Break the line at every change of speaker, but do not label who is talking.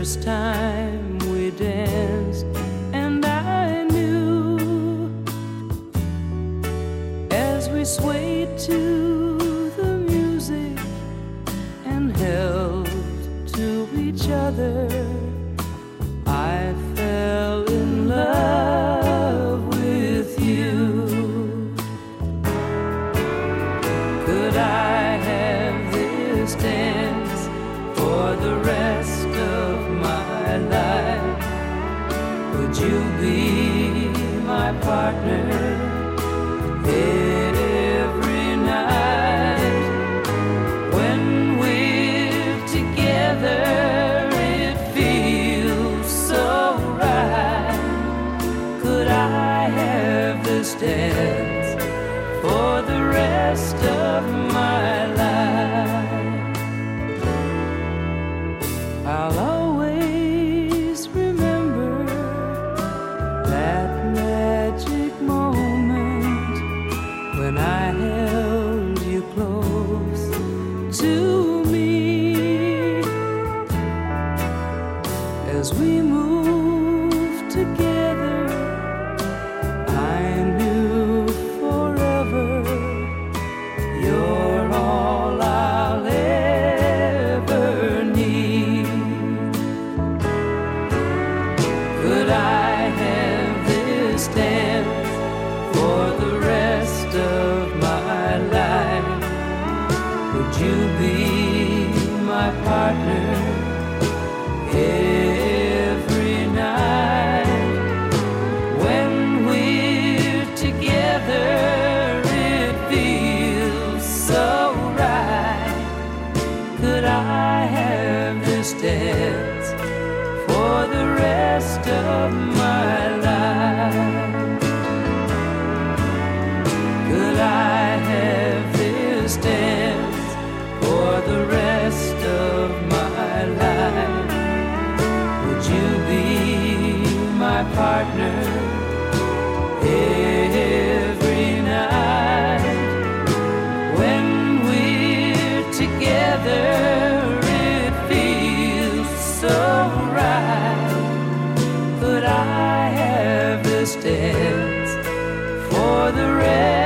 first time we danced, and I knew as we swayed to the music and held to each other, I fell in love with you. Could I have this dance for the rest of my life? Would you be my partner every night? When we're together, it feels so right. Could I have this dance for the rest of my life? I'll always remember that magic moment when I held you close to me. As we moved together, I knew forever you're all I'll ever need. Could I have this dance for the rest of my life? Would you be my partner every night? When we're together, it feels so right. Could I have this dance for the rest of my life? Could I have this dance for the rest of my life? Would you be my partner every night? When we're together, it feels so right. Could I have this dance for the rest